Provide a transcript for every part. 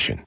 Nation.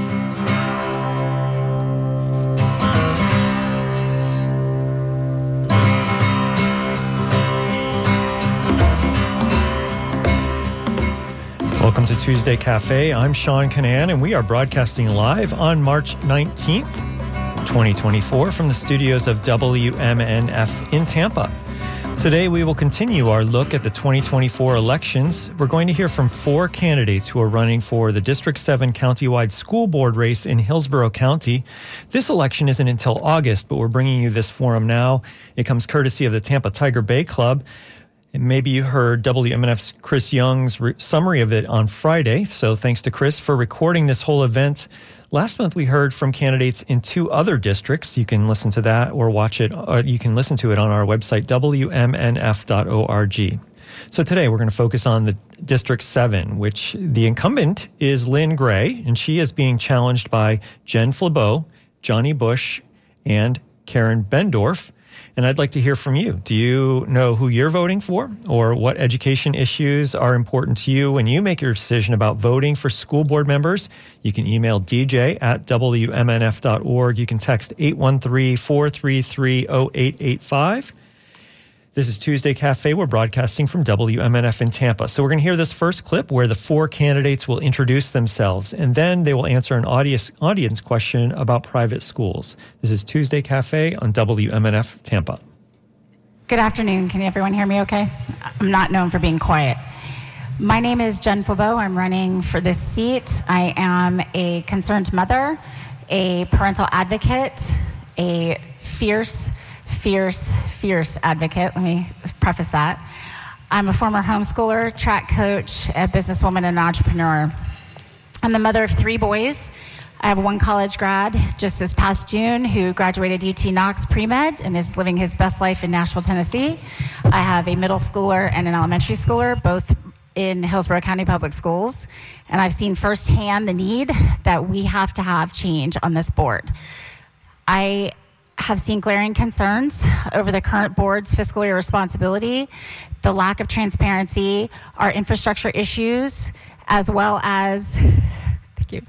Welcome to Tuesday Cafe. I'm Sean Canan, and we are broadcasting live on March 19th, 2024 from the studios of WMNF in Tampa. Today, we will continue our look at the 2024 elections. We're going to hear from 4 candidates who are running for the District 7 countywide school board race in Hillsborough County. This election isn't until August, but we're bringing you this forum now. It comes courtesy of the Tampa Tiger Bay Club. And maybe you heard WMNF's Chris Young's summary of it on Friday. So thanks to Chris for recording this whole event. Last month, we heard from candidates in 2 other districts. You can listen to that or watch it. You can listen to it on our website, WMNF.org. So today, we're going to focus on the District 7, which the incumbent is Lynn Gray, and she is being challenged by Jen Flabeau, Johnny Bush, and Karen Bendorf. And I'd like to hear from you. Do you know who you're voting for, or what education issues are important to you when you make your decision about voting for school board members? You can email dj@wmnf.org. You can text 813-433-0885. This is Tuesday Cafe. We're broadcasting from WMNF in Tampa. So we're going to hear this first clip where the 4 candidates will introduce themselves, and then they will answer an audience question about private schools. This is Tuesday Cafe on WMNF Tampa. Good afternoon. Can everyone hear me okay? I'm not known for being quiet. My name is Jen Flabeau. I'm running for this seat. I am a concerned mother, a parental advocate, a fierce advocate. Let me preface that. I'm a former homeschooler, track coach, a businesswoman, and an entrepreneur. I'm the mother of 3 boys. I have 1 college grad just this past June who graduated UT Knox pre-med and is living his best life in Nashville, Tennessee. I have a middle schooler and an elementary schooler, both in Hillsborough County Public Schools. And I've seen firsthand the need that we have to have change on this board. I have seen glaring concerns over the current board's fiscal irresponsibility, the lack of transparency, our infrastructure issues, as well as the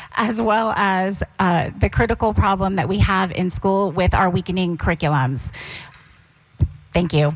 critical problem that we have in school with our weakening curriculums. Thank you.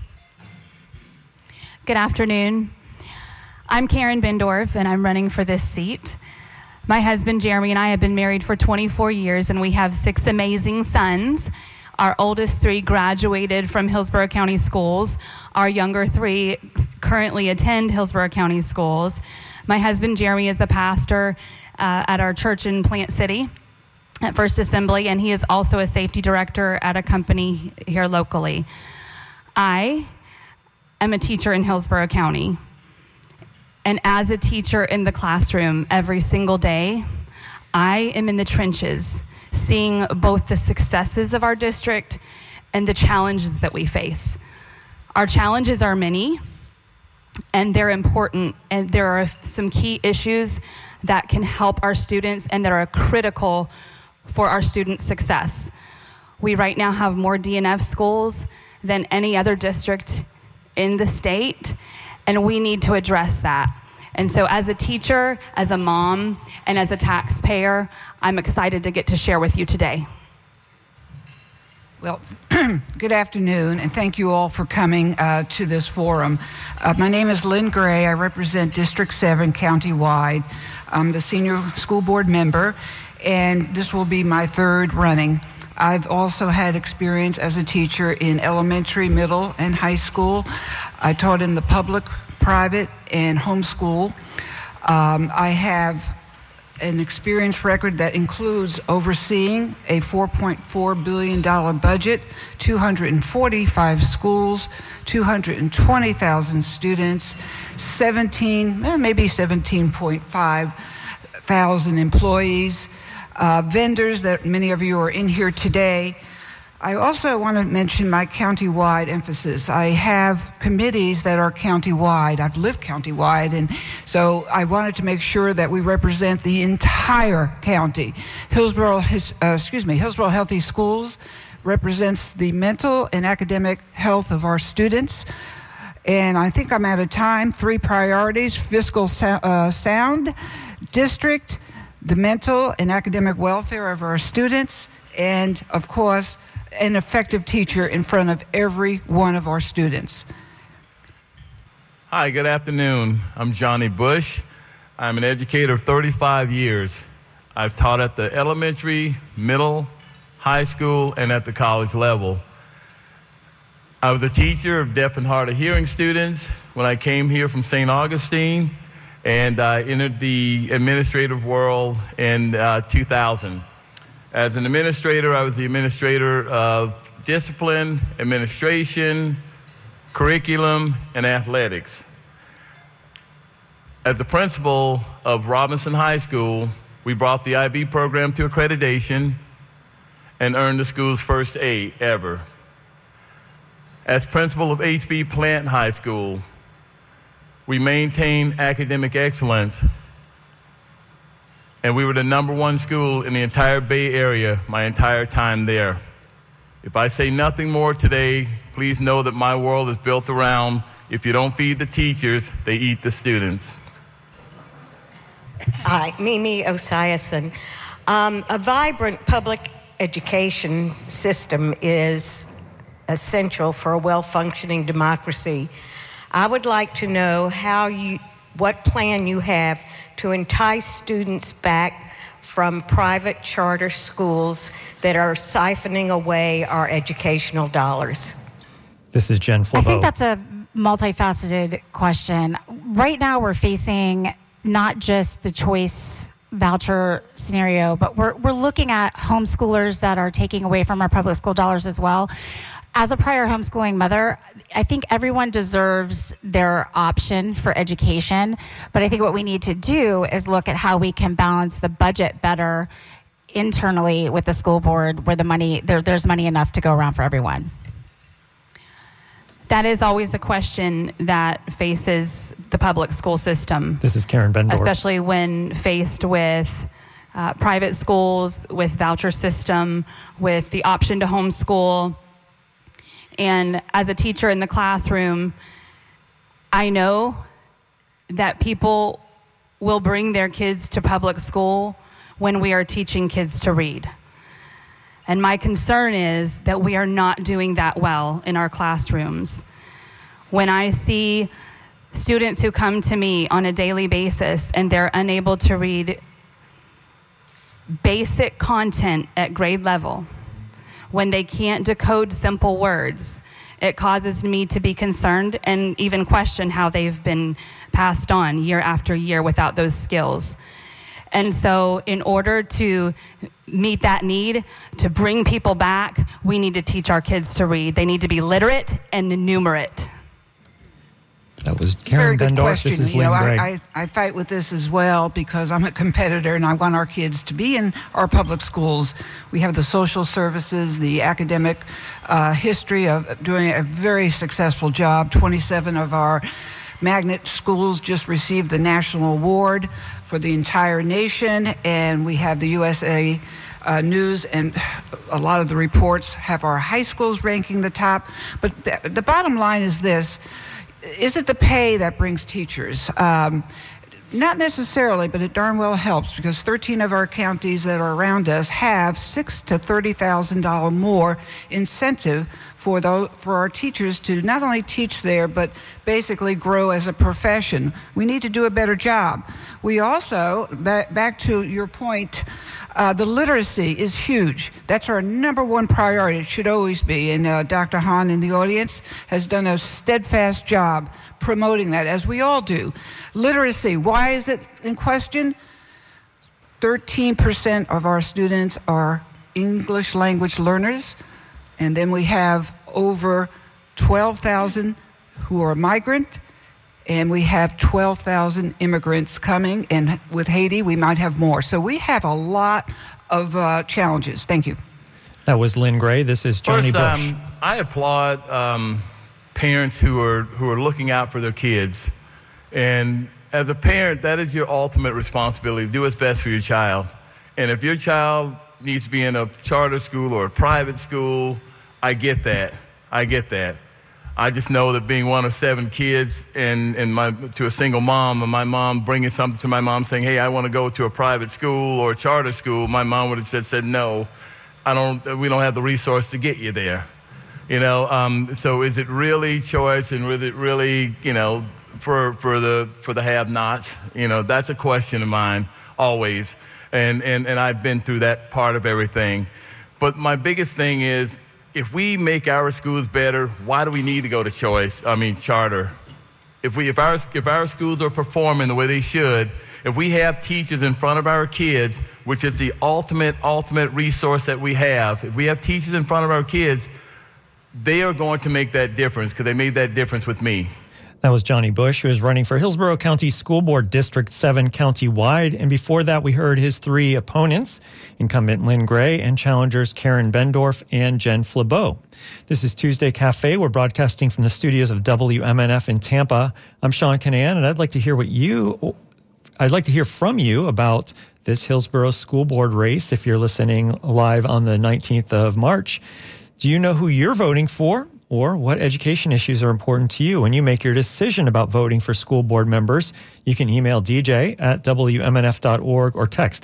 Good afternoon. I'm Karen Bendorf, and I'm running for this seat. My husband, Jeremy, and I have been married for 24 years, and we have 6 amazing sons. Our oldest 3 graduated from Hillsborough County Schools. Our younger 3 currently attend Hillsborough County Schools. My husband, Jeremy, is the pastor at our church in Plant City at First Assembly, and he is also a safety director at a company here locally. I am a teacher in Hillsborough County. And as a teacher in the classroom every single day, I am in the trenches, seeing both the successes of our district and the challenges that we face. Our challenges are many, and they're important, and there are some key issues that can help our students and that are critical for our student success. We right now have more DNF schools than any other district in the state, and we need to address that. And so as a teacher, as a mom, and as a taxpayer, I'm excited to get to share with you today. Well, good afternoon, and thank you all for coming to this forum. My name is Lynn Gray. I represent District 7 countywide. I'm the senior school board member, and this will be my 3rd running. I've also had experience as a teacher in elementary, middle, and high school. I taught in the public, private, and homeschool. I have an experience record that includes overseeing a $4.4 billion budget, 245 schools, 220,000 students, 17.5 thousand employees, vendors that many of you are in here today. I also want to mention my countywide emphasis. I have committees that are countywide. I've lived countywide, and so I wanted to make sure that we represent the entire county. Hillsborough Healthy Schools represents the mental and academic health of our students. And I think I'm out of time. 3 priorities: fiscal sound, district, the mental and academic welfare of our students, and, of course, an effective teacher in front of every one of our students. Hi, good afternoon. I'm Johnny Bush. I'm an educator of 35 years. I've taught at the elementary, middle, high school, and at the college level. I was a teacher of deaf and hard of hearing students when I came here from St. Augustine, and I entered the administrative world in 2000. As an administrator, I was the administrator of discipline, administration, curriculum, and athletics. As the principal of Robinson High School, we brought the IB program to accreditation and earned the school's first A ever. As principal of H.B. Plant High School, we maintained academic excellence, and we were the #1 school in the entire Bay Area my entire time there. If I say nothing more today, please know that my world is built around, if you don't feed the teachers, they eat the students. Hi, Mimi Osiason. A vibrant public education system is essential for a well-functioning democracy. I would like to know what plan you have to entice students back from private charter schools that are siphoning away our educational dollars. This is Jen Flabeau. I think that's a multifaceted question. Right now we're facing not just the choice voucher scenario, but we're looking at homeschoolers that are taking away from our public school dollars as well. As a prior homeschooling mother, I think everyone deserves their option for education, but I think what we need to do is look at how we can balance the budget better internally with the school board, where there's money enough to go around for everyone. That is always a question that faces the public school system. This is Karen Bendorf. Especially when faced with private schools, with voucher system, with the option to homeschool. And as a teacher in the classroom, I know that people will bring their kids to public school when we are teaching kids to read. And my concern is that we are not doing that well in our classrooms. When I see students who come to me on a daily basis and they're unable to read basic content at grade level, when they can't decode simple words, it causes me to be concerned and even question how they've been passed on year after year without those skills. And so in order to meet that need, to bring people back, we need to teach our kids to read. They need to be literate and numerate. That was Karen Bendorf. This is Lynn Gray. I fight with this as well because I'm a competitor and I want our kids to be in our public schools. We have the social services, the academic history of doing a very successful job. 27 of our magnet schools just received the national award for the entire nation, and we have the USA News, and a lot of the reports have our high schools ranking the top. But the bottom line is this. Is it the pay that brings teachers? Not necessarily, but it darn well helps because 13 of our counties that are around us have $6,000 to $30,000 more incentive for our teachers to not only teach there, but basically grow as a profession. We need to do a better job. We also, back to your point, the literacy is huge. That's our #1 priority. It should always be. And Dr. Hahn in the audience has done a steadfast job promoting that, as we all do. Literacy, why is it in question? 13% of our students are English language learners, and then we have over 12,000 who are migrant, and we have 12,000 immigrants coming, and with Haiti, we might have more. So we have a lot of challenges. Thank you. That was Lynn Gray. This is Johnny Bush. I applaud parents who are looking out for their kids. And as a parent, that is your ultimate responsibility. Do what's best for your child. And if your child needs to be in a charter school or a private school, I get that. I just know that being one of 7 kids and to a single mom, and my mom bringing something to my mom saying, hey, I want to go to a private school or a charter school, my mom would have said no, we don't have the resource to get you there. So is it really choice, and is it really, for the have-nots? That's a question of mine always. And I've been through that part of everything. But my biggest thing is, if we make our schools better, why do we need to go to charter? If our schools are performing the way they should, if we have teachers in front of our kids, which is the ultimate resource that we have, if we have teachers in front of our kids, they are going to make that difference, because they made that difference with me. That was Johnny Bush, who is running for Hillsborough County School Board District 7 countywide. And before that, we heard his 3 opponents, incumbent Lynn Gray and challengers Karen Bendorf and Jen Flabeau. This is Tuesday Cafe. We're broadcasting from the studios of WMNF in Tampa. I'm Sean Kinane, and I'd like to hear from you about this Hillsborough School Board race. If you're listening live on the 19th of March, do you know who you're voting for? Or what education issues are important to you when you make your decision about voting for school board members? You can email dj@wmnf.org or text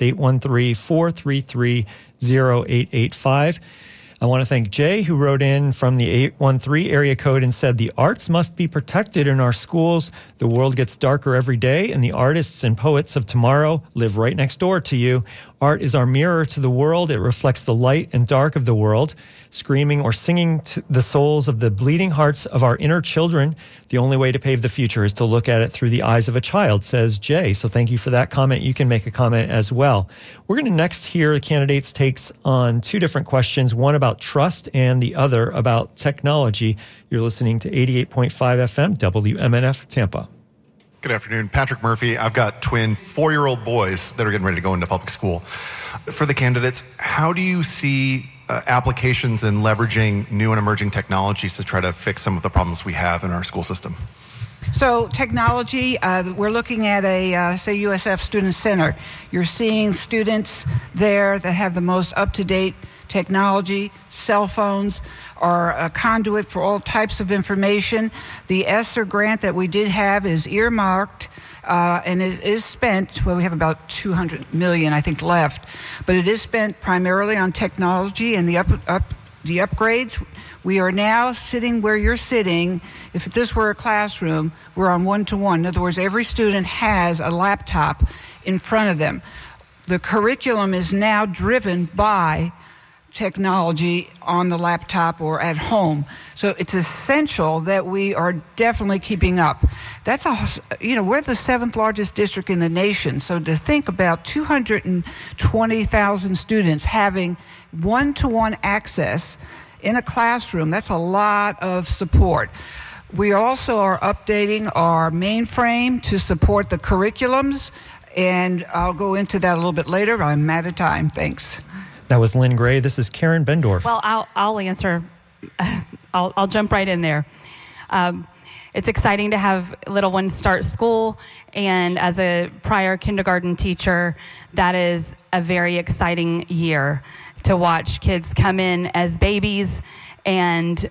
813-433-0885. I want to thank Jay, who wrote in from the 813 area code and said, the arts must be protected in our schools. The world gets darker every day, and the artists and poets of tomorrow live right next door to you. Art is our mirror to the world. It reflects the light and dark of the world, screaming or singing to the souls of the bleeding hearts of our inner children. The only way to pave the future is to look at it through the eyes of a child, says Jay. So thank you for that comment. You can make a comment as well. We're going to next hear the candidates' takes on 2 different questions, one about trust and the other about technology. You're listening to 88.5 FM, WMNF Tampa. Good afternoon. Patrick Murphy. I've got twin 4-year-old boys that are getting ready to go into public school. For the candidates, how do you see applications and leveraging new and emerging technologies to try to fix some of the problems we have in our school system? So technology, we're looking at a, say, USF Student Center. You're seeing students there that have the most up-to-date technology. Cell phones are a conduit for all types of information. The ESSER grant that we did have is earmarked, and it is spent, well, we have about $200 million, I think, left, but it is spent primarily on technology and the upgrades. We are now sitting where you're sitting. If this were a classroom, we're on one-to-one. In other words, every student has a laptop in front of them. The curriculum is now driven by technology on the laptop or at home. So it's essential that we are definitely keeping up. We're the 7th largest district in the nation. So to think about 220,000 students having one-to-one access in a classroom, that's a lot of support. We also are updating our mainframe to support the curriculums, and I'll go into that a little bit later. I'm out of time. Thanks. That was Lynn Gray. This is Karen Bendorf. Well, I'll answer. I'll jump right in there. It's exciting to have little ones start school, and as a prior kindergarten teacher, that is a very exciting year to watch kids come in as babies and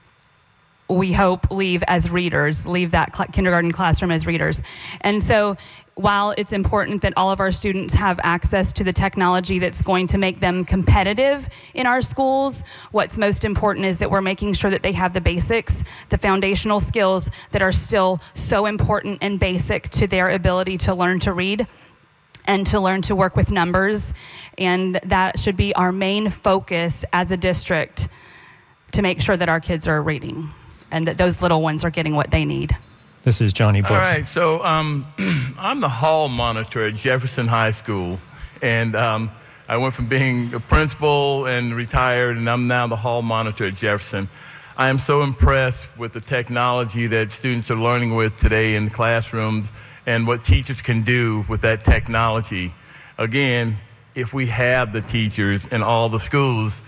we hope leave as readers, leave that kindergarten classroom as readers. And so while it's important that all of our students have access to the technology that's going to make them competitive in our schools, what's most important is that we're making sure that they have the basics, the foundational skills that are still so important and basic to their ability to learn to read and to learn to work with numbers. And that should be our main focus as a district, to make sure that our kids are reading and that those little ones are getting what they need. This is Johnny Bush. All right, so I'm the hall monitor at Jefferson High School, and I went from being a principal and retired, and I'm now the hall monitor at Jefferson. I am so impressed with the technology that students are learning with today in classrooms and what teachers can do with that technology. Again, if we have the teachers in all the schools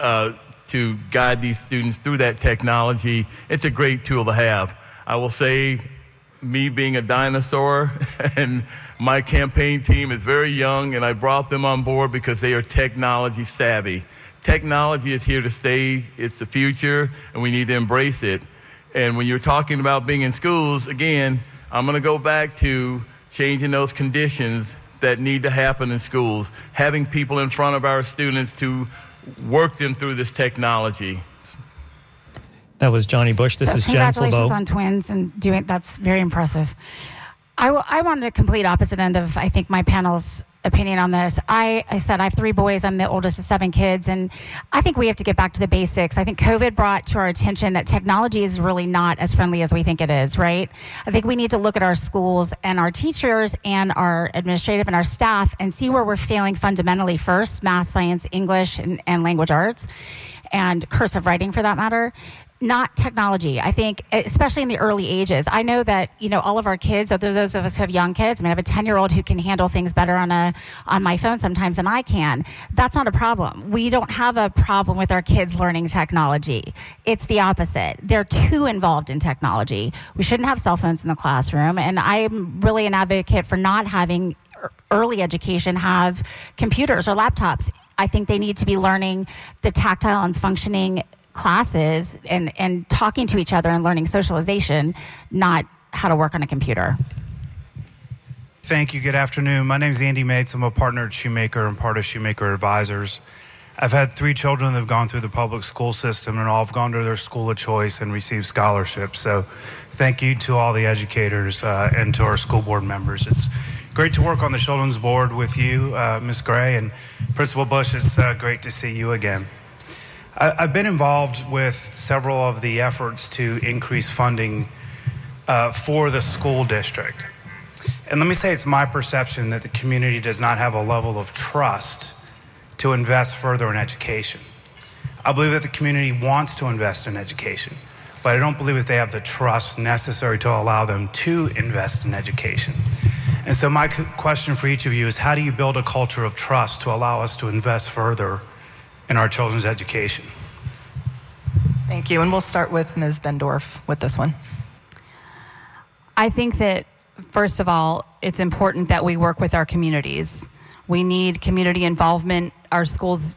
to guide these students through that technology, it's a great tool to have. I will say, me being a dinosaur and my campaign team is very young, and I brought them on board because they are technology savvy. Technology is here to stay. It's the future, and we need to embrace it. And when you're talking about being in schools, again, I'm going to go back to changing those conditions that need to happen in schools, having people in front of our students to work them through this technology. That was Johnny Bush. This is Jen Flebeau. Congratulations on twins and doing that's very impressive. I wanted a complete opposite end of, I think, my panel's opinion on this. I said I have 3 boys. I'm the oldest of 7 kids, and I think we have to get back to the basics. I think COVID brought to our attention that technology is really not as friendly as we think it is, right? I think we need to look at our schools and our teachers and our administrative and our staff and see where we're failing fundamentally first, math, science, English, and language arts, and cursive writing for that matter. Not technology. I think, especially in the early ages. I know that, all of our kids, those of us who have young kids, I have a 10-year-old who can handle things better on my phone sometimes than I can. That's not a problem. We don't have a problem with our kids learning technology. It's the opposite. They're too involved in technology. We shouldn't have cell phones in the classroom. And I'm really an advocate for not having early education have computers or laptops. I think they need to be learning the tactile and functioning classes and talking to each other and learning socialization, not how to work on a computer. Thank you. Good afternoon. My name is Andy Mates. I'm a partner at Shoemaker and part of Shoemaker Advisors. I've had 3 children that have gone through the public school system and all have gone to their school of choice and received scholarships. So thank you to all the educators and to our school board members. It's great to work on the Children's Board with you, Ms. Gray, and Principal Bush. It's great to see you again. I've been involved with several of the efforts to increase funding for the school district. And let me say it's my perception that the community does not have a level of trust to invest further in education. I believe that the community wants to invest in education, but I don't believe that they have the trust necessary to allow them to invest in education. And so my question for each of you is, how do you build a culture of trust to allow us to invest further in our children's education? Thank you. And we'll start with Ms. Bendorf with this one. I think that, first of all, it's important that we work with our communities. We need community involvement. Our schools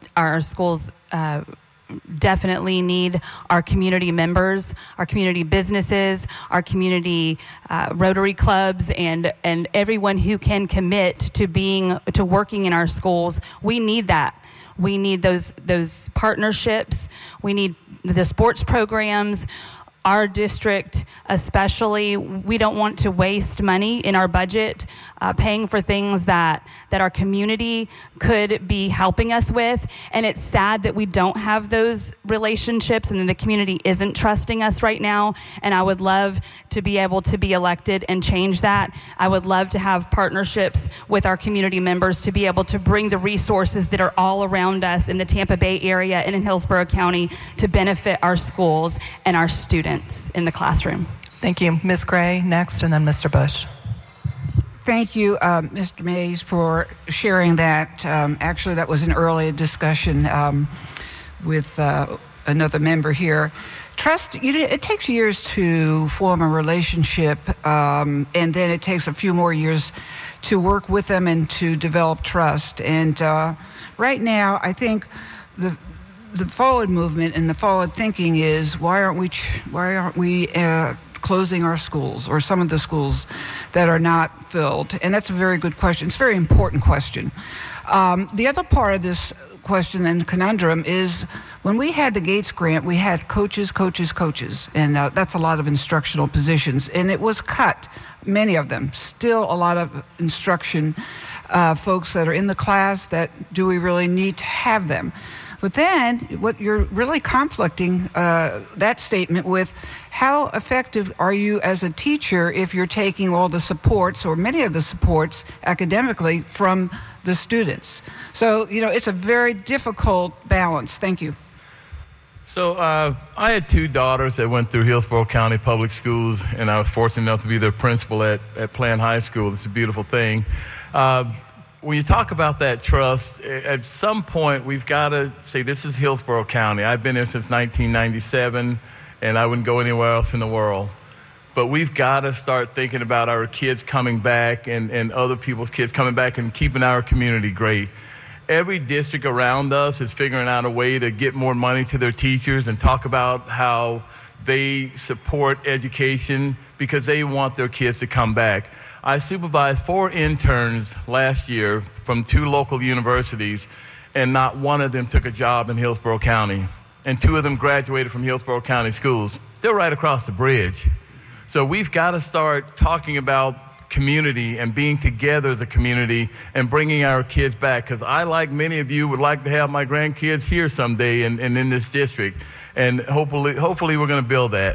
definitely need our community members, our community businesses, our community Rotary clubs, and everyone who can commit to working in our schools. We need that. We need those partnerships. We need the sports programs. Our district especially, we don't want to waste money in our budget paying for things that our community could be helping us with. And it's sad that we don't have those relationships and the community isn't trusting us right now. And I would love to be able to be elected and change that. I would love to have partnerships with our community members to be able to bring the resources that are all around us in the Tampa Bay area and in Hillsborough County to benefit our schools and our students in the classroom. Thank you. Ms. Gray next, and then Mr. Bush. Thank you, Mr. Mays, for sharing that. Actually, that was an early discussion with another member here. Trust, it takes years to form a relationship, and then it takes a few more years to work with them and to develop trust. And right now, I think the forward movement and the forward thinking is, why aren't we closing our schools, or some of the schools that are not filled? And that's a very good question. It's a very important question. The other part of this question and conundrum is, when we had the Gates grant, we had coaches, and that's a lot of instructional positions, and it was cut, many of them. Still a lot of instruction folks that are in the class, that do we really need to have them? But then what you're really conflicting that statement with, how effective are you as a teacher if you're taking all the supports, or many of the supports academically, from the students? So, it's a very difficult balance. Thank you. So I had 2 daughters that went through Hillsborough County Public Schools, and I was fortunate enough to be their principal at Plant High School. It's a beautiful thing. When you talk about that trust, at some point we've got to say, this is Hillsborough County. I've been here since 1997, and I wouldn't go anywhere else in the world. But we've got to start thinking about our kids coming back and other people's kids coming back and keeping our community great. Every district around us is figuring out a way to get more money to their teachers and talk about how They support education because they want their kids to come back. I supervised 4 interns last year from 2 local universities, and not one of them took a job in Hillsborough County. And 2 of them graduated from Hillsborough County schools. They're right across the bridge. So we've got to start talking about community and being together as a community and bringing our kids back. Because I, like many of you, would like to have my grandkids here someday and in this district. And hopefully we're going to build that.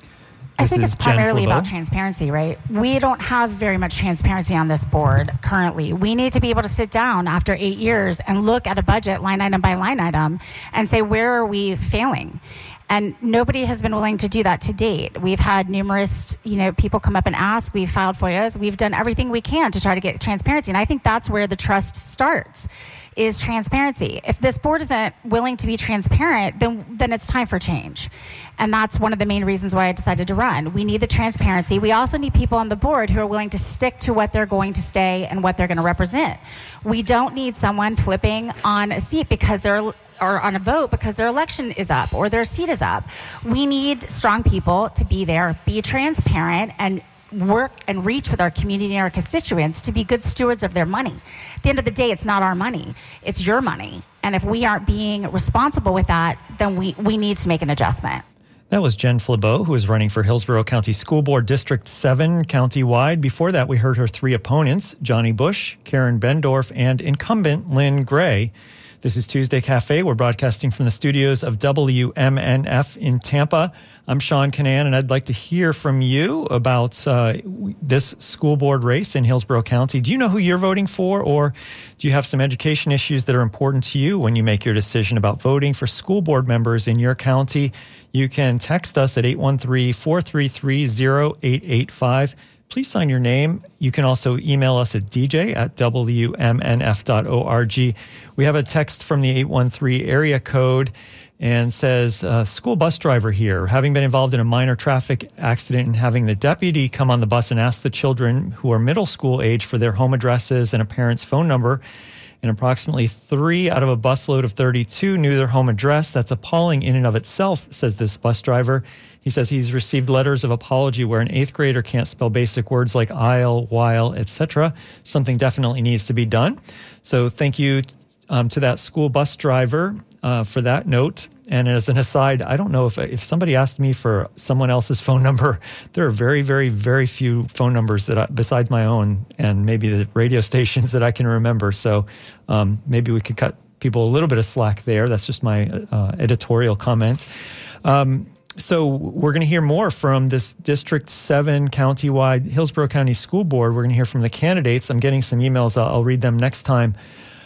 I think it's primarily about transparency, right? We don't have very much transparency on this board currently. We need to be able to sit down after 8 years and look at a budget line item by line item and say, where are we failing? And nobody has been willing to do that to date. We've had numerous, people come up and ask. We've filed FOIAs. We've done everything we can to try to get transparency. And I think that's where the trust starts, is transparency. If this board isn't willing to be transparent, then it's time for change. And that's one of the main reasons why I decided to run. We need the transparency. We also need people on the board who are willing to stick to what they're going to stay and what they're going to represent. We don't need someone flipping on a seat or on a vote because their election is up or their seat is up. We need strong people to be there, be transparent, and work and reach with our community and our constituents to be good stewards of their money. At the end of the day, it's not our money, it's your money. And if we aren't being responsible with that, then we need to make an adjustment. That was Jen Flabeau, who is running for Hillsborough County School Board District 7 countywide. Before that, we heard her 3 opponents, Johnny Bush, Karen Bendorf, and incumbent Lynn Gray. This is Tuesday Cafe. We're broadcasting from the studios of WMNF in Tampa. I'm Sean Canan, and I'd like to hear from you about this school board race in Hillsborough County. Do you know who you're voting for, or do you have some education issues that are important to you when you make your decision about voting for school board members in your county? You can text us at 813-433-0885. Please sign your name. You can also email us at dj@wmnf.org. We have a text from the 813 area code and says, school bus driver here, having been involved in a minor traffic accident and having the deputy come on the bus and ask the children who are middle school age for their home addresses and a parent's phone number. And approximately 3 out of a busload of 32 knew their home address. That's appalling in and of itself, says this bus driver. He says he's received letters of apology where an 8th grader can't spell basic words like aisle, while, etc. Something definitely needs to be done. So thank you to that school bus driver for that note. And as an aside, I don't know if somebody asked me for someone else's phone number, there are very, very, very few phone numbers besides my own and maybe the radio stations that I can remember. So maybe we could cut people a little bit of slack there. That's just my editorial comment. So we're going to hear more from this District 7 countywide Hillsborough County School Board. We're going to hear from the candidates. I'm getting some emails. I'll read them next time.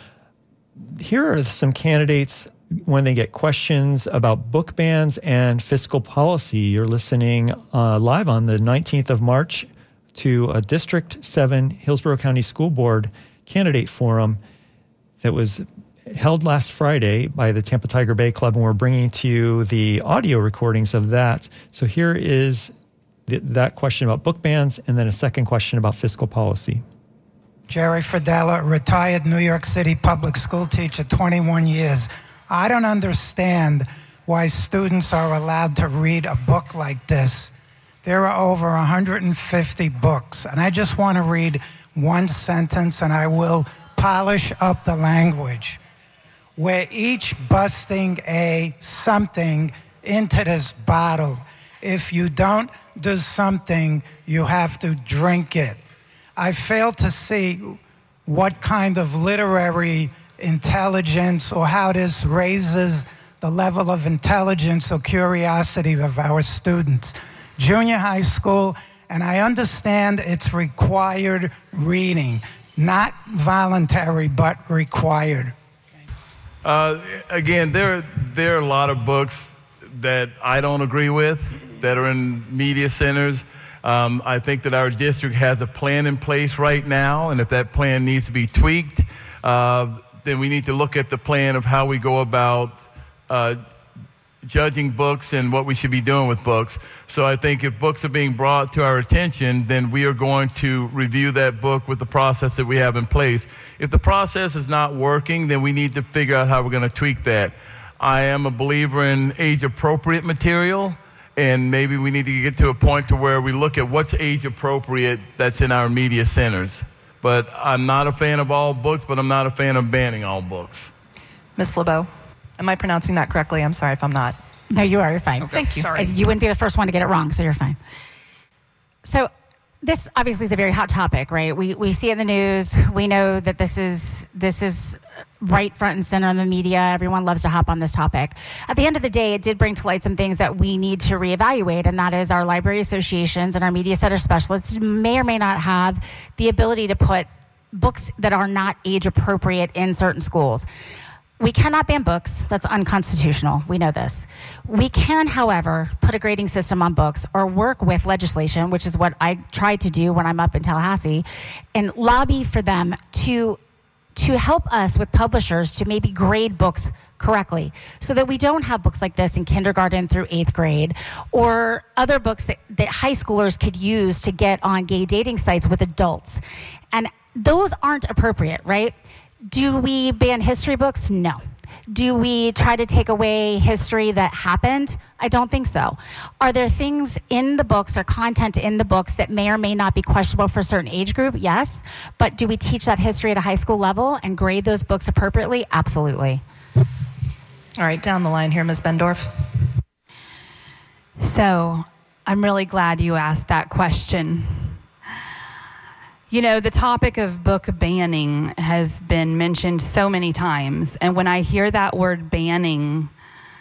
Here are some candidates when they get questions about book bans and fiscal policy. You're listening live on the 19th of March to a District 7 Hillsborough County School Board candidate forum that was held last Friday by the Tampa Tiger Bay Club, and we're bringing to you the audio recordings of that. So here is that question about book bans and then a second question about fiscal policy. Jerry Fradella, retired New York City public school teacher, 21 years. I don't understand why students are allowed to read a book like this. There are over 150 books, and I just want to read one sentence, and I will polish up the language. We're each busting a something into this bottle. If you don't do something, you have to drink it. I fail to see what kind of literary intelligence or how this raises the level of intelligence or curiosity of our students. Junior high school, and I understand it's required reading, not voluntary, but required. Again, there are a lot of books that I don't agree with that are in media centers. I think that our district has a plan in place right now, and if that plan needs to be tweaked, then we need to look at the plan of how we go about judging books and what we should be doing with books. So I think if books are being brought to our attention, then we are going to review that book with the process that we have in place. If the process is not working, then we need to figure out how we're going to tweak that. I am a believer in age-appropriate material, And maybe we need to get to a point to where we look at what's age appropriate that's in our media centers. But I'm not a fan of all books, but I'm not a fan of banning all books. Ms. LeBeau, am I pronouncing that correctly? I'm sorry if I'm not. No, you are. You're fine. Okay. Thank you. Sorry. You wouldn't be the first one to get it wrong, so you're fine. So this obviously is a very hot topic, right? We see it in the news. We know that this is right front and center in the media. Everyone loves to hop on this topic. At the end of the day, it did bring to light some things that we need to reevaluate, and that is our library associations and our media center specialists may or may not have the ability to put books that are not age appropriate in certain schools. We cannot ban books. That's unconstitutional. We know this. We can, however, put a grading system on books or work with legislation, which is what I try to do when I'm up in Tallahassee, and lobby for them to help us with publishers to maybe grade books correctly so that we don't have books like this in kindergarten through 8th grade or other books that high schoolers could use to get on gay dating sites with adults. And those aren't appropriate, right? Do we ban history books? No. Do we try to take away history that happened? I don't think so. Are there things in the books or content in the books that may or may not be questionable for a certain age group? Yes. But do we teach that history at a high school level and grade those books appropriately? Absolutely. All right, down the line here, Ms. Bendorf. So I'm really glad you asked that question. You know, the topic of book banning has been mentioned so many times, and when I hear that word banning,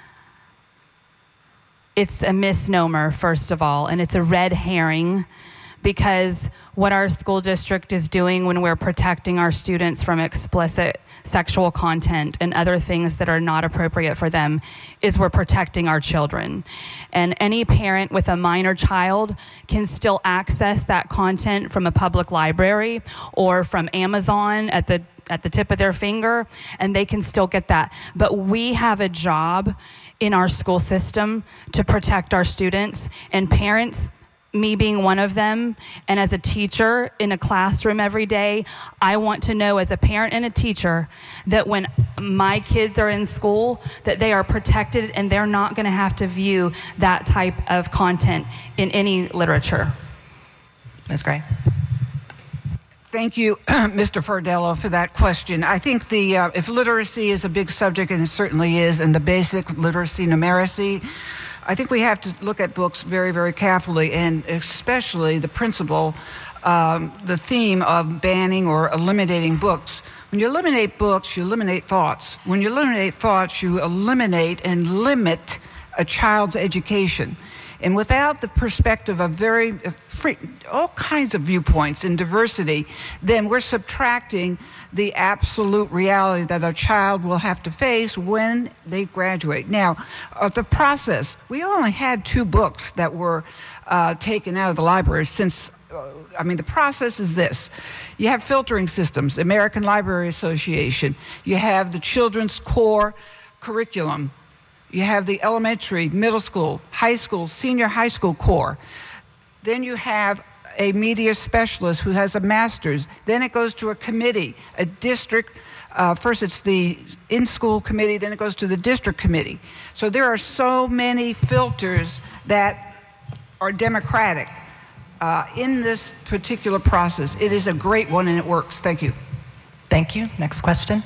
it's a misnomer, first of all, and it's a red herring, because what our school district is doing when we're protecting our students from explicit sexual content and other things that are not appropriate for them is we're protecting our children. And any parent with a minor child can still access that content from a public library or from Amazon at the tip of their finger, and they can still get that. But we have a job in our school system to protect our students, and parents, me being one of them, and as a teacher in a classroom every day, I want to know as a parent and a teacher that when my kids are in school, that they are protected and they're not going to have to view that type of content in any literature. Ms. Gray. Thank you, Mr. Fardello, for that question. I think if literacy is a big subject, and it certainly is, and the basic literacy, numeracy, I think we have to look at books very, very carefully, and especially the principle, the theme of banning or eliminating books. When you eliminate books, you eliminate thoughts. When you eliminate thoughts, you eliminate and limit a child's education. And without the perspective of all kinds of viewpoints and diversity, then we're subtracting the absolute reality that a child will have to face when they graduate. Now, the process, we only had 2 books that were taken out of the library since, the process is this. You have filtering systems, American Library Association. You have the Children's Core Curriculum. You have the elementary, middle school, high school, senior high school core. Then you have a media specialist who has a master's. Then it goes to a committee, a district. First it's the in-school committee, then it goes to the district committee. So there are so many filters that are democratic in this particular process. It is a great one and it works. Thank you. Thank you. Next question.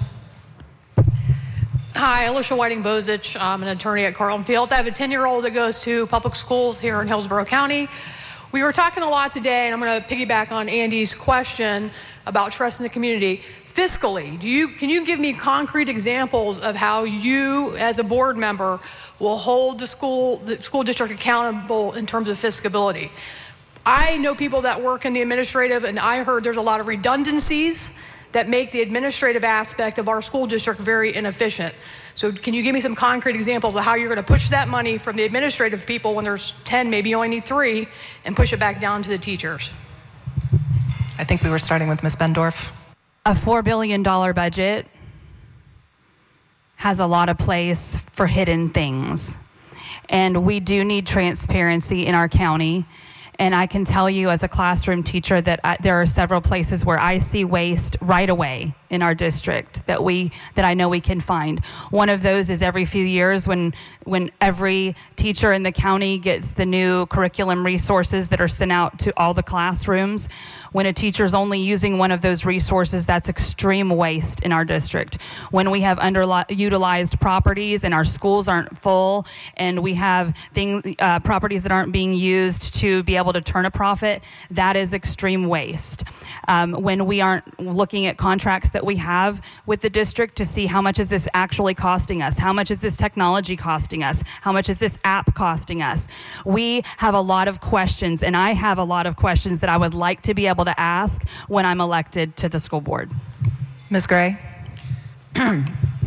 Hi, Alicia Whiting-Bozich. I'm an attorney at Carlton Fields. I have a 10-year-old that goes to public schools here in Hillsborough County. We were talking a lot today, and I'm going to piggyback on Andy's question about trust in the community. Fiscally, can you give me concrete examples of how you, as a board member, will hold the school district accountable in terms of fiscability? I know people that work in the administrative, and I heard there's a lot of redundancies that make the administrative aspect of our school district very inefficient. So can you give me some concrete examples of how you're going to push that money from the administrative people when there's 10, maybe you only need 3, and push it back down to the teachers? I think we were starting with Ms. Bendorf. A $4 billion budget has a lot of place for hidden things. And we do need transparency in our county. And I can tell you as a classroom teacher that there are several places where I see waste right away in our district that I know we can find. One of those is every few years when every teacher in the county gets the new curriculum resources that are sent out to all the classrooms. When a teacher's only using one of those resources, that's extreme waste in our district. When we have underutilized properties and our schools aren't full and we have properties that aren't being used to be able to turn a profit, that is extreme waste. When we aren't looking at contracts that we have with the district to see how much is this actually costing us, how much is this technology costing us, how much is this app costing us. We have a lot of questions, and I have a lot of questions that I would like to be able to ask when I'm elected to the school board. Ms. Gray? Well,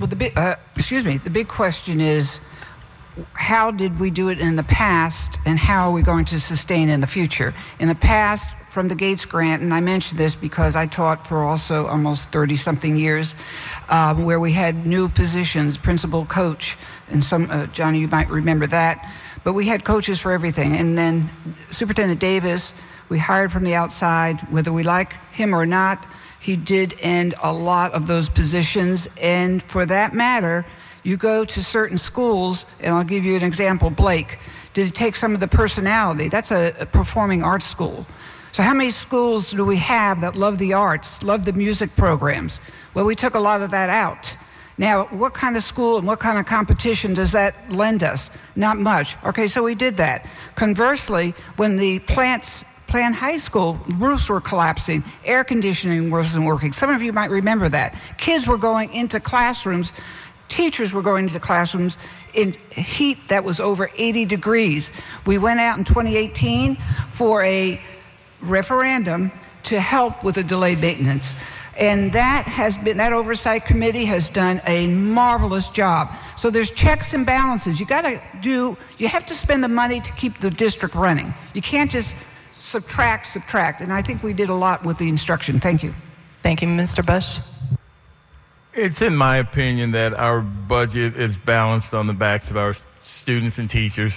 the big question is, how did we do it in the past, and how are we going to sustain in the future? In the past, from the Gates Grant, and I mention this because I taught for also almost 30-something years, where we had new positions, principal, coach, and some, Johnny, you might remember that, but we had coaches for everything. And then Superintendent Davis, we hired from the outside, whether we like him or not. He did end a lot of those positions, and for that matter, you go to certain schools, and I'll give you an example, Blake. Did it take some of the personality? That's a performing arts school. So how many schools do we have that love the arts, love the music programs? Well, we took a lot of that out. Now, what kind of school and what kind of competition does that lend us? Not much. Okay, so we did that. Conversely, when the Plant High School roofs were collapsing, air conditioning wasn't working. Some of you might remember that. Kids were going into classrooms, teachers were going into classrooms in heat that was over 80 degrees. We went out in 2018 for a referendum to help with the delayed maintenance. And that oversight committee has done a marvelous job. So there's checks and balances. You have to spend the money to keep the district running. You can't just subtract. And I think we did a lot with the instruction. Thank you. Thank you, Mr. Bush. It's in my opinion that our budget is balanced on the backs of our students and teachers.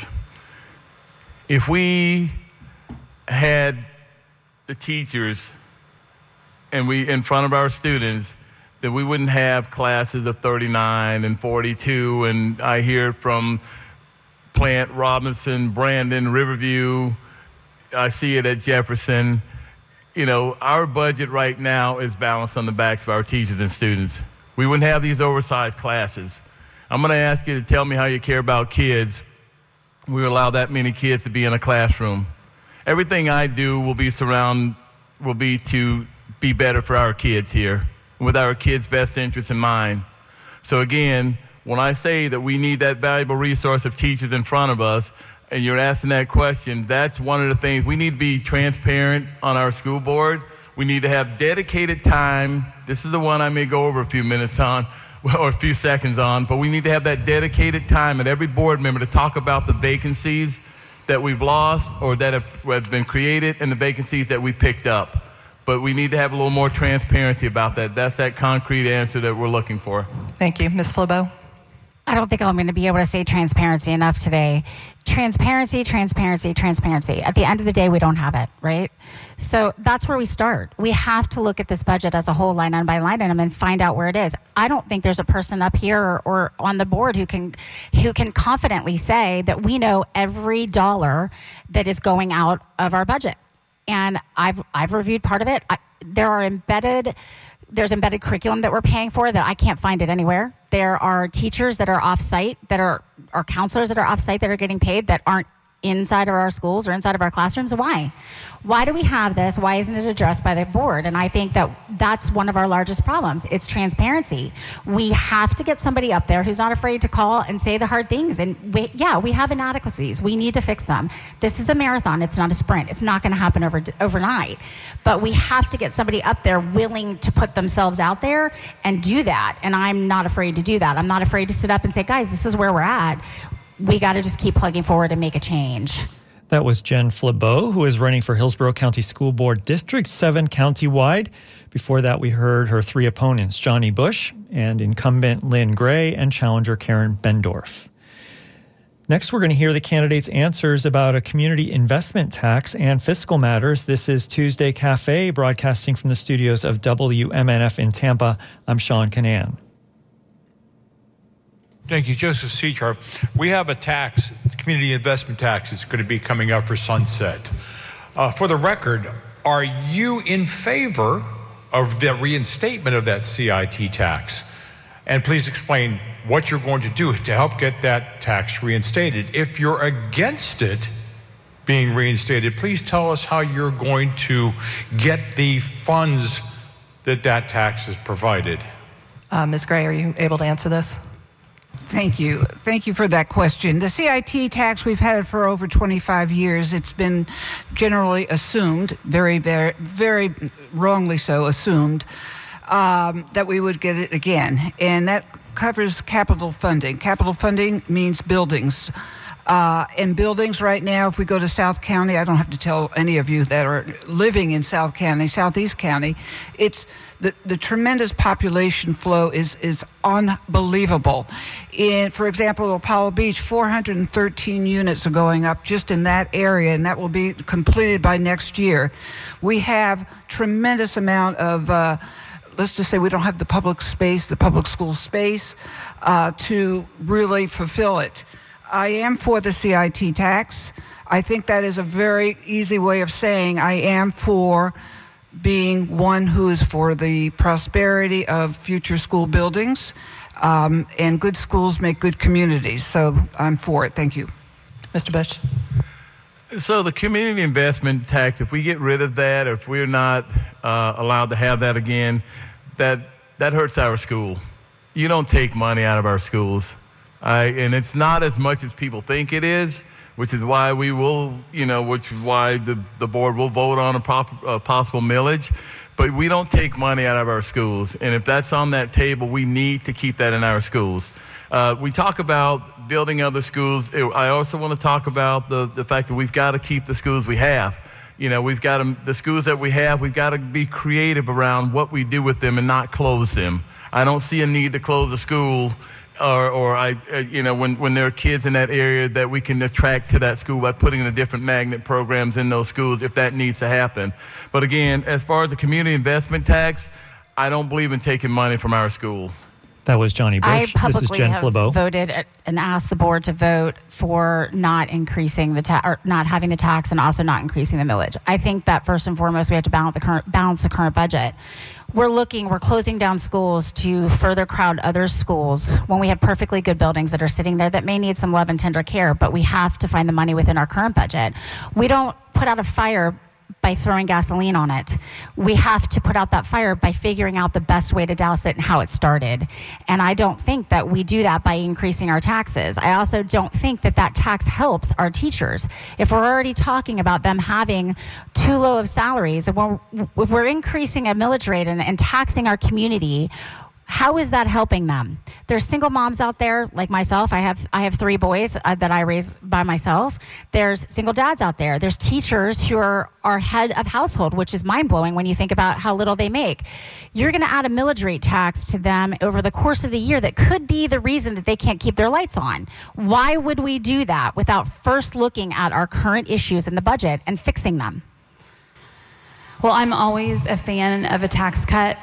If we had the teachers and we in front of our students, then we wouldn't have classes of 39 and 42. And I hear from Plant, Robinson, Brandon, Riverview. I see it at Jefferson. You know, our budget right now is balanced on the backs of our teachers and students. We wouldn't have these oversized classes. I'm going to ask you to tell me how you care about kids. We allow that many kids to be in a classroom. Everything I do will be to be better for our kids here, with our kids' best interests in mind. So again, when I say that we need that valuable resource of teachers in front of us, and you're asking that question, that's one of the things. We need to be transparent on our school board. We need to have dedicated time. This is the one I may go over a few minutes on, or a few seconds on, but we need to have that dedicated time at every board member to talk about the vacancies that we've lost or that have been created and the vacancies that we picked up. But we need to have a little more transparency about that. That's that concrete answer that we're looking for. Thank you. Ms. Flebeau? I don't think I'm going to be able to say transparency enough today. Transparency. At the end of the day, we don't have it, right? So that's where we start. We have to look at this budget as a whole, line item by line item, and find out where it is. I don't think there's a person up here or on the board who can confidently say that we know every dollar that is going out of our budget. And I've reviewed part of it. There's embedded curriculum that we're paying for that I can't find it anywhere. There are teachers that are off-site, that are counselors that are off-site that are getting paid that aren't inside of our schools or inside of our classrooms. Why? Why do we have this? Why isn't it addressed by the board? And I think that that's one of our largest problems. It's transparency. We have to get somebody up there who's not afraid to call and say the hard things. And we have inadequacies. We need to fix them. This is a marathon. It's not a sprint. It's not going to happen overnight. But we have to get somebody up there willing to put themselves out there and do that. And I'm not afraid to do that. I'm not afraid to sit up and say, guys, this is where we're at. We got to just keep plugging forward and make a change. That was Jen Flebeau, who is running for Hillsborough County School Board District 7 countywide. Before that, we heard her three opponents, Johnny Bush and incumbent Lynn Gray and challenger Karen Bendorf. Next, we're going to hear the candidates' answers about a community investment tax and fiscal matters. This is Tuesday Cafe, broadcasting from the studios of WMNF in Tampa. I'm Sean Canan. Thank you, Joseph Seacharp. We have a tax, community investment tax, that's going to be coming up for sunset. For the record, are you in favor of the reinstatement of that CIT tax? And please explain what you're going to do to help get that tax reinstated. If you're against it being reinstated, please tell us how you're going to get the funds that tax has provided. Ms. Gray, are you able to answer this? Thank you. Thank you for that question. The CIT tax, we've had it for over 25 years. It's been generally assumed, very, very, very wrongly so assumed, that we would get it again. And that covers capital funding. Capital funding means buildings. And buildings right now, if we go to South County, I don't have to tell any of you that are living in South County, Southeast County, it's the tremendous population flow is unbelievable. For example, Apollo Beach, 413 units are going up just in that area, and that will be completed by next year. We have tremendous amount of, let's just say we don't have the public space, the public school space, to really fulfill it. I am for the CIT tax. I think that is a very easy way of saying I am for being one who is for the prosperity of future school buildings, and good schools make good communities. So I'm for it. Thank you. Mr. Bush. So the community investment tax, if we get rid of that, or if we're not allowed to have that again, that hurts our school. You don't take money out of our schools. And it's not as much as people think it is, which is why we will, which is why the board will vote on a possible millage. But we don't take money out of our schools. And if that's on that table, we need to keep that in our schools. We talk about building other schools. I also want to talk about the fact that we've got to keep the schools we have. We've got the schools that we have, we've got to be creative around what we do with them and not close them. I don't see a need to close a school when there are kids in that area that we can attract to that school by putting the different magnet programs in those schools if that needs to happen. But again, as far as the community investment tax, I don't believe in taking money from our schools. That was Johnny Bush. This is Jen Flabeau. I publicly have voted and asked the board to vote for not increasing the tax, or not having the tax, and also not increasing the millage. I think that first and foremost, we have to balance the current budget. We're closing down schools to further crowd other schools when we have perfectly good buildings that are sitting there that may need some love and tender care, but we have to find the money within our current budget. We don't put out a fire by throwing gasoline on it. We have to put out that fire by figuring out the best way to douse it and how it started. And I don't think that we do that by increasing our taxes. I also don't think that tax helps our teachers. If we're already talking about them having too low of salaries, if we're increasing a millage rate and taxing our community, how is that helping them? There's single moms out there like myself. I have 3 boys that I raise by myself. There's single dads out there. There's teachers who are head of household, which is mind-blowing when you think about how little they make. You're going to add a millage rate tax to them over the course of the year that could be the reason that they can't keep their lights on. Why would we do that without first looking at our current issues in the budget and fixing them? Well, I'm always a fan of a tax cut.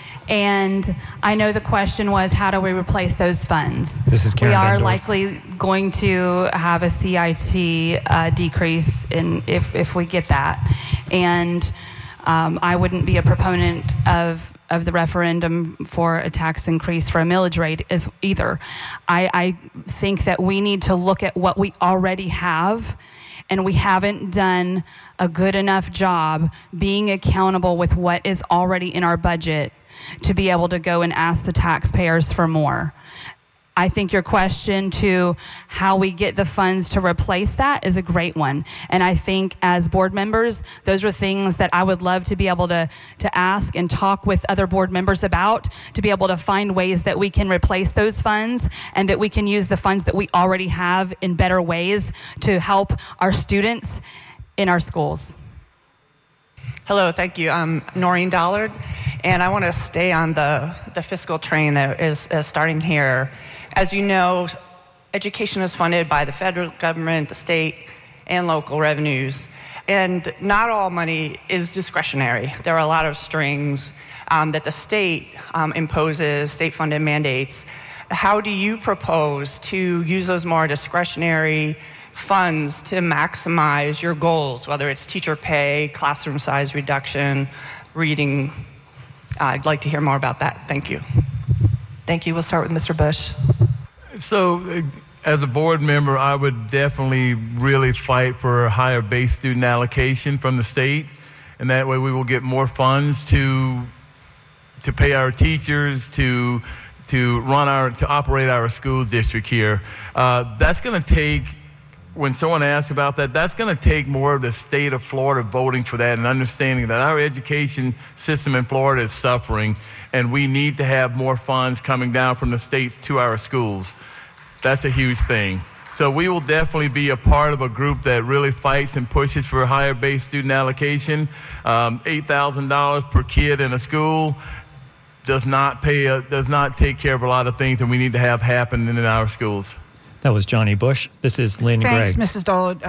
And I know the question was, how do we replace those funds? This is Karen We are Bendorf. likely going to have a CIT decrease if we get that. And I wouldn't be a proponent of the referendum for a tax increase for a millage rate either. I think that we need to look at what we already have, and we haven't done a good enough job being accountable with what is already in our budget to be able to go and ask the taxpayers for more. I think your question to how we get the funds to replace that is a great one. And I think as board members, those are things that I would love to be able to ask and talk with other board members about, to be able to find ways that we can replace those funds and that we can use the funds that we already have in better ways to help our students in our schools. Hello, thank you. I'm Noreen Dollard, and I want to stay on the fiscal train that is starting here. As you know, education is funded by the federal government, the state, and local revenues. And not all money is discretionary. There are a lot of strings that the state imposes, state-funded mandates. How do you propose to use those more discretionary funds to maximize your goals, whether it's teacher pay, classroom size reduction, reading? I'd like to hear more about that. Thank you. Thank you. We'll start with Mr. Bush. So, as a board member, I would definitely really fight for a higher base student allocation from the state, and that way we will get more funds to pay our teachers, to operate our school district here. That's going to take, when someone asks about that, that's going to take more of the state of Florida voting for that and understanding that our education system in Florida is suffering, and we need to have more funds coming down from the states to our schools. That's a huge thing. So we will definitely be a part of a group that really fights and pushes for a higher base student allocation. $8,000 per kid in a school does not take care of a lot of things that we need to have happen in our schools. That was Johnny Bush. This is Lynn Gray. Thanks, Ms. Dolan,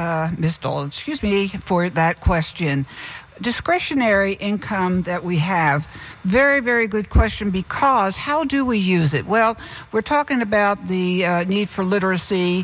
for that question. Discretionary income that we have, very, very good question, because how do we use it? Well, we're talking about the need for literacy,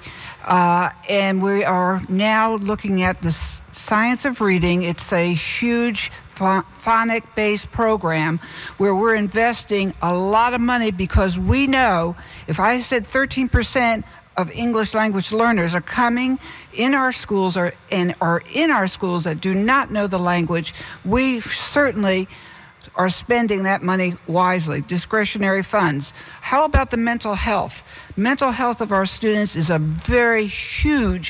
and we are now looking at the science of reading. It's a huge phonic-based program where we're investing a lot of money because we know, if I said 13% of English language learners are coming in our schools are in our schools that do not know the language, we certainly are spending that money wisely. Discretionary funds. How about the mental health? Mental health of our students is a very huge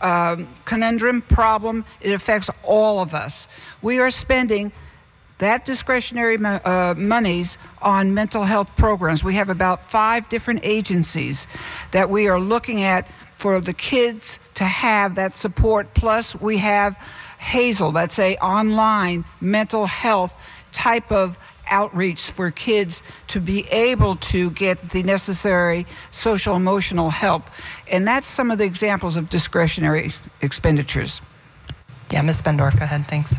conundrum, problem. It affects all of us. We are spending that discretionary monies on mental health programs. We have about 5 different agencies that we are looking at for the kids to have that support. Plus, we have Hazel, that's a online mental health type of outreach for kids to be able to get the necessary social emotional help. And that's some of the examples of discretionary expenditures. Yeah, Ms. Bendorf, go ahead. Thanks.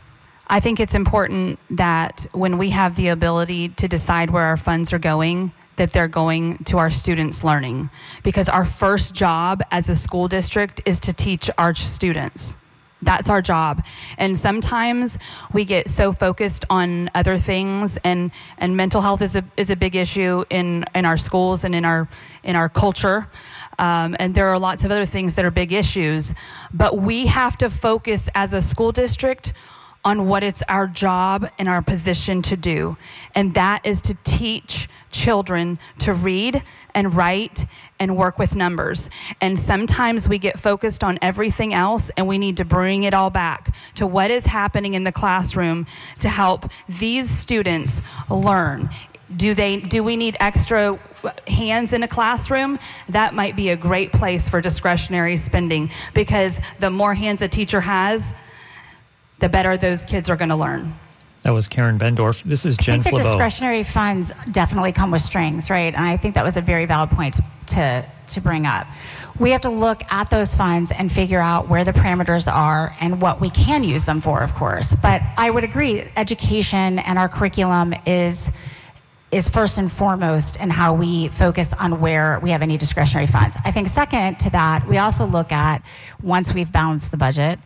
I think it's important that when we have the ability to decide where our funds are going, that they're going to our students' learning. Because our first job as a school district is to teach our students. That's our job. And sometimes we get so focused on other things, and mental health is a big issue in our schools and in our culture. And there are lots of other things that are big issues. But we have to focus as a school district on what it's our job and our position to do. And that is to teach children to read and write and work with numbers. And sometimes we get focused on everything else, and we need to bring it all back to what is happening in the classroom to help these students learn. Do we need extra hands in a classroom? That might be a great place for discretionary spending, because the more hands a teacher has, the better those kids are going to learn. That was Karen Bendorf. This is Jen I think the Flabeau. discretionary funds definitely come with strings, right? And I think that was a very valid point to bring up. We have to look at those funds and figure out where the parameters are and what we can use them for, of course. But I would agree, education and our curriculum is first and foremost in how we focus on where we have any discretionary funds. I think second to that, we also look at, once we've balanced the budget,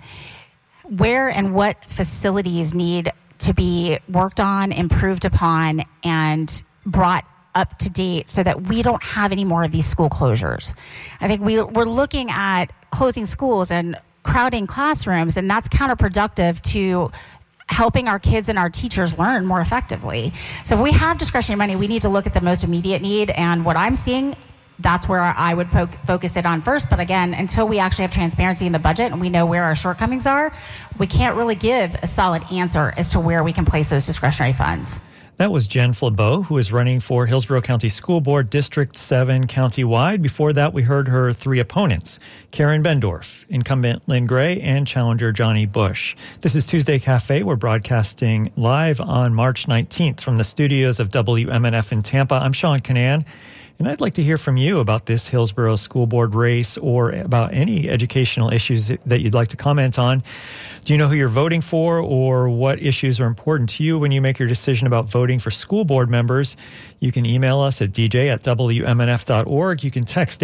where and what facilities need to be worked on, improved upon, and brought up to date so that we don't have any more of these school closures. I think we're looking at closing schools and crowding classrooms, and that's counterproductive to helping our kids and our teachers learn more effectively. So if we have discretionary money, we need to look at the most immediate need, and what I'm seeing, that's where I would focus it on first. But again, until we actually have transparency in the budget and we know where our shortcomings are, we can't really give a solid answer as to where we can place those discretionary funds. That was Jen Flabeau, who is running for Hillsborough County School Board District 7 countywide. Before that, we heard her 3 opponents, Karen Bendorf, incumbent Lynn Gray, and challenger Johnny Bush. This is Tuesday Cafe. We're broadcasting live on March 19th from the studios of WMNF in Tampa. I'm Sean Kinane. And I'd like to hear from you about this Hillsborough School Board race or about any educational issues that you'd like to comment on. Do you know who you're voting for, or what issues are important to you when you make your decision about voting for school board members? You can email us at dj@wmnf.org. You can text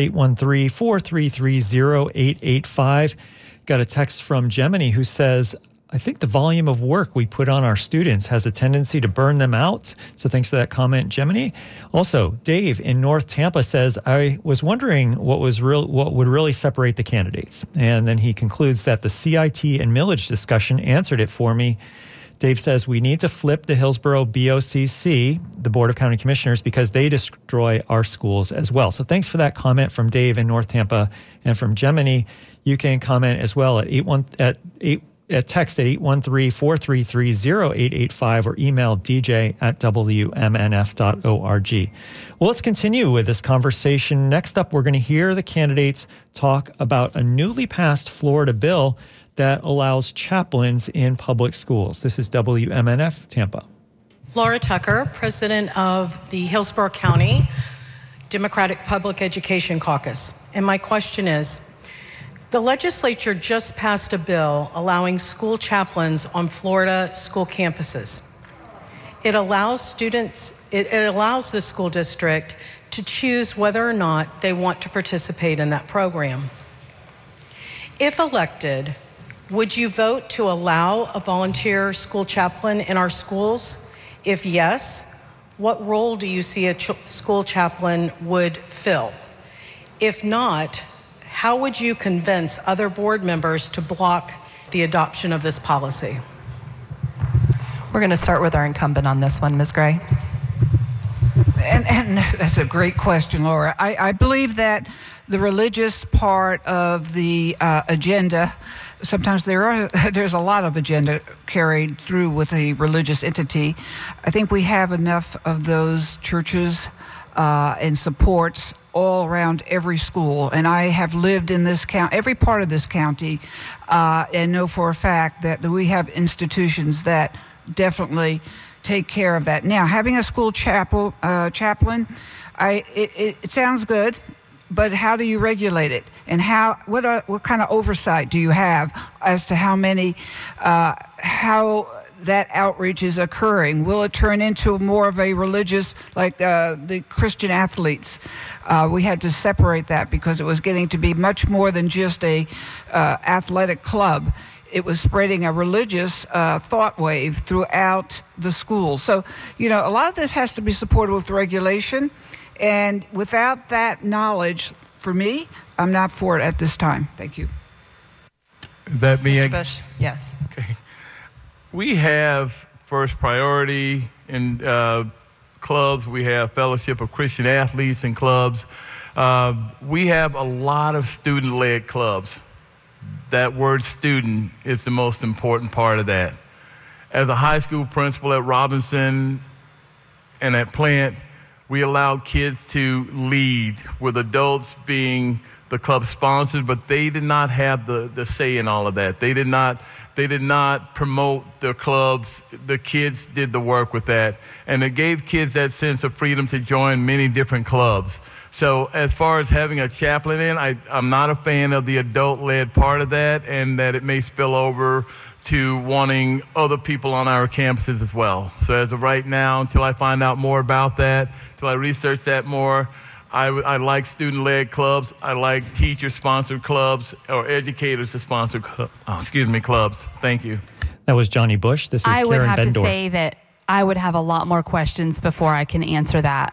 813-433-0885. Got a text from Gemini who says, I think the volume of work we put on our students has a tendency to burn them out. So thanks for that comment, Gemini. Also, Dave in North Tampa says, I was wondering what would really separate the candidates. And then he concludes that the CIT and millage discussion answered it for me. Dave says, we need to flip the Hillsborough BOCC, the Board of County Commissioners, because they destroy our schools as well. So thanks for that comment from Dave in North Tampa. And from Gemini, you can comment as well at text at 813-433-0885 or email dj@wmnf.org. Well, let's continue with this conversation. Next up, we're going to hear the candidates talk about a newly passed Florida bill that allows chaplains in public schools. This is WMNF Tampa. Laura Tucker, president of the Hillsborough County Democratic Public Education Caucus. And my question is, the legislature just passed a bill allowing school chaplains on Florida school campuses. It allows the school district to choose whether or not they want to participate in that program. If elected, would you vote to allow a volunteer school chaplain in our schools? If yes, what role do you see a school chaplain would fill? If not, how would you convince other board members to block the adoption of this policy? We're going to start with our incumbent on this one, Ms. Gray. And that's a great question, Laura. I believe that the religious part of the agenda, sometimes there's a lot of agenda carried through with a religious entity. I think we have enough of those churches and supports all around every school. And I have lived in this county, every part of this county, and know for a fact that we have institutions that definitely take care of that. Now, having a school chaplain, it sounds good, but how do you regulate it? And what kind of oversight do you have as to how that outreach is occurring? Will it turn into more of a religious, like the Christian athletes? We had to separate that because it was getting to be much more than just a athletic club. It was spreading a religious thought wave throughout the school. So, a lot of this has to be supported with regulation. And without that knowledge, for me, I'm not for it at this time. Thank you. That me? Mr. Bush, yes. Okay. We have First Priority in clubs. We have Fellowship of Christian Athletes in clubs. We have a lot of student-led clubs. That word student is the most important part of that. As a high school principal at Robinson and at Plant, we allowed kids to lead, with adults being the club sponsors, but they did not have the say in all of that. They did not promote the clubs. The kids did the work with that. And it gave kids that sense of freedom to join many different clubs. So as far as having a chaplain in, I'm not a fan of the adult-led part of that, and that it may spill over to wanting other people on our campuses as well. So as of right now, until I find out more about that, until I research that more, I like student-led clubs. I like teacher-sponsored clubs or educators-sponsored clubs. Thank you. That was Johnny Bush. This is Karen Bendorf. I would have to say that I would have a lot more questions before I can answer that.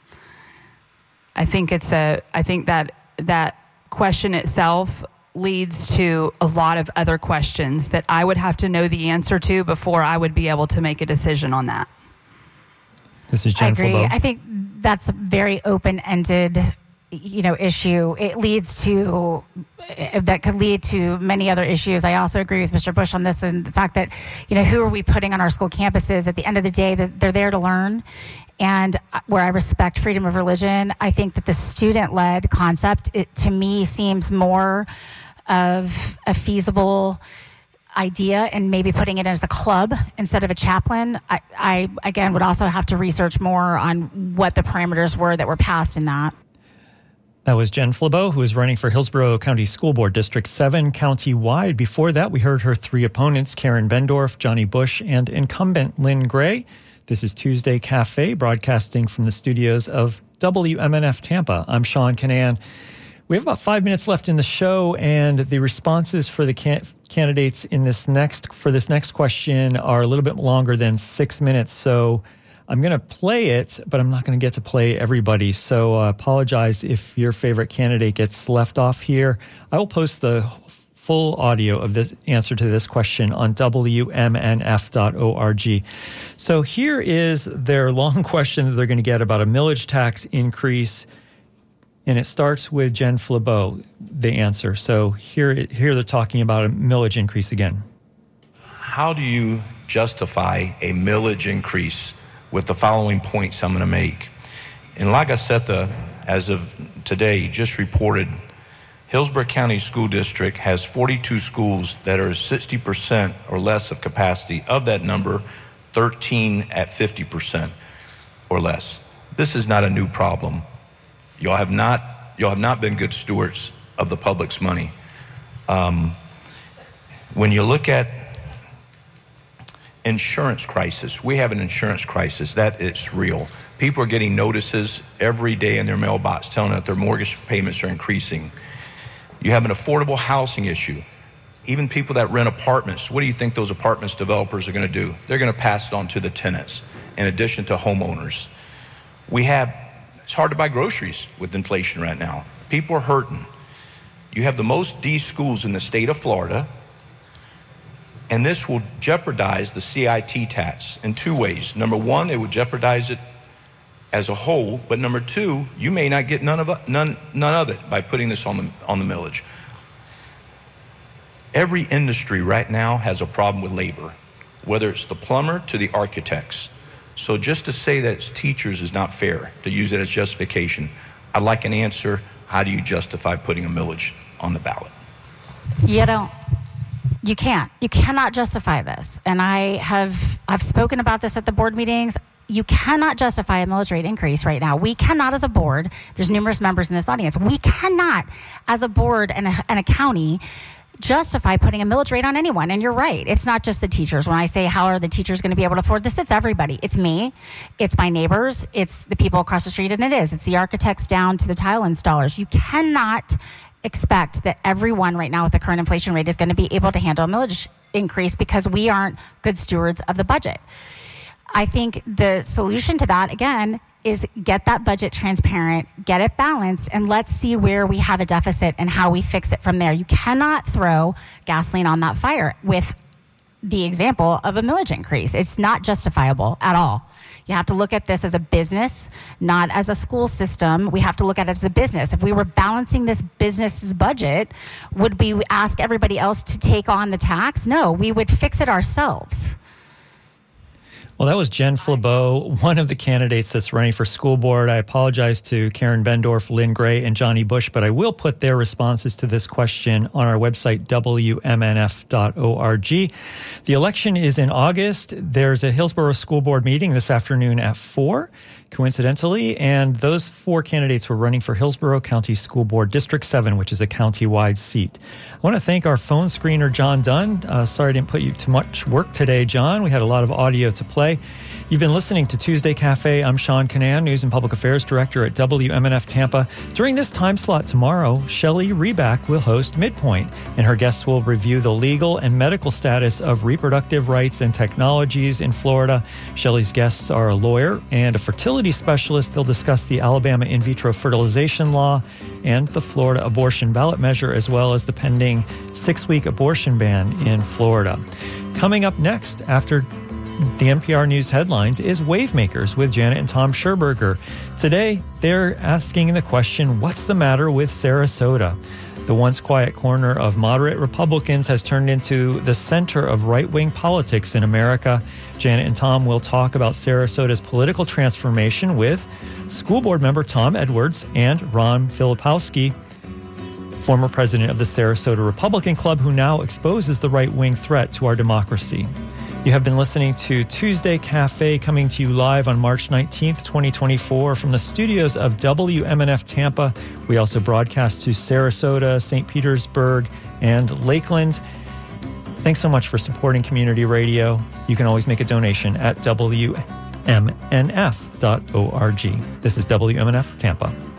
I think that question itself leads to a lot of other questions that I would have to know the answer to before I would be able to make a decision on that. This is Jen I agree. Flebeau. I think that's a very open-ended, issue. That could lead to many other issues. I also agree with Mr. Bush on this and the fact that, who are we putting on our school campuses? At the end of the day, they're there to learn. And where I respect freedom of religion, I think that the student-led concept, to me, seems more of a feasible idea and maybe putting it as a club instead of a chaplain. I again would also have to research more on what the parameters were that were passed in that. That was Jen Flabeau, who is running for Hillsborough County School Board District 7 county-wide. Before that, we heard her three opponents, Karen Bendorf, Johnny Bush, and incumbent Lynn Gray. This is Tuesday Cafe, broadcasting from the studios of WMNF Tampa. I'm Sean Kinane. We have about 5 minutes left in the show, and the responses for the candidates in this next question are a little bit longer than 6 minutes. So I'm going to play it, but I'm not going to get to play everybody. So I apologize if your favorite candidate gets left off here. I will post the full audio of the answer to this question on WMNF.org. So here is their long question that they're going to get about a millage tax increase. And it starts with Jen Flabeau, the answer. So here they're talking about a millage increase again. How do you justify a millage increase with the following points I'm going to make? And like I said, as of today, just reported, Hillsborough County School District has 42 schools that are 60% or less of capacity. Of that number, 13 at 50% or less. This is not a new problem. Y'all have not been good stewards of the public's money. When you look at insurance crisis, we have an insurance crisis that it's real. People are getting notices every day in their mailbox telling them that their mortgage payments are increasing. You have an affordable housing issue. Even people that rent apartments, what do you think those apartments developers are going to do? They're going to pass it on to the tenants in addition to homeowners. It's hard to buy groceries with inflation right now. People are hurting. You have the most D schools in the state of Florida, and this will jeopardize the CIT tax in two ways. Number one, it would jeopardize it as a whole, but number two, you may not get none of it by putting this on the millage. Every industry right now has a problem with labor, whether it's the plumber to the architects. So just to say that it's teachers is not fair, to use it as justification. I'd like an answer. How do you justify putting a millage on the ballot? You can't. You cannot justify this. And I've spoken about this at the board meetings. You cannot justify a millage rate increase right now. We cannot as a board. There's numerous members in this audience. We cannot as a board and a county justify putting a millage rate on anyone. And you're right. It's not just the teachers. When I say how are the teachers going to be able to afford this, it's everybody. It's me. It's my neighbors. It's the people across the street. And it's the architects down to the tile installers. You cannot expect that everyone right now with the current inflation rate is going to be able to handle a millage increase because we aren't good stewards of the budget. I think the solution to that, again, is get that budget transparent, get it balanced, and let's see where we have a deficit and how we fix it from there. You cannot throw gasoline on that fire with the example of a millage increase. It's not justifiable at all. You have to look at this as a business, not as a school system. We have to look at it as a business. If we were balancing this business's budget, would we ask everybody else to take on the tax? No, we would fix it ourselves. Well, that was Jen Flabeau, one of the candidates that's running for school board. I apologize to Karen Bendorf, Lynn Gray, and Johnny Bush, but I will put their responses to this question on our website, WMNF.org. The election is in August. There's a Hillsborough School Board meeting this afternoon at 4, coincidentally, and those four candidates were running for Hillsborough County School Board District 7, which is a county-wide seat. I want to thank our phone screener, John Dunn. Sorry I didn't put you to much work today, John. We had a lot of audio to play. You've been listening to Tuesday Cafe. I'm Sean Kinane, News and Public Affairs Director at WMNF Tampa. During this time slot tomorrow, Shelley Reback will host Midpoint, and her guests will review the legal and medical status of reproductive rights and technologies in Florida. Shelley's guests are a lawyer and a fertility specialist. They'll discuss the Alabama in vitro fertilization law and the Florida abortion ballot measure, as well as the pending 6-week abortion ban in Florida. Coming up next, after the NPR News headlines, is Wavemakers with Janet and Tom Scherberger. Today, they're asking the question, what's the matter with Sarasota? The once quiet corner of moderate Republicans has turned into the center of right-wing politics in America. Janet and Tom will talk about Sarasota's political transformation with school board member Tom Edwards and Ron Filipowski. former president of the Sarasota Republican Club, who now exposes the right-wing threat to our democracy. You have been listening to Tuesday Cafe, coming to you live on March 19th, 2024 from the studios of WMNF Tampa. We also broadcast to Sarasota, St. Petersburg, and Lakeland. Thanks so much for supporting community radio. You can always make a donation at WMNF.org. This is WMNF Tampa.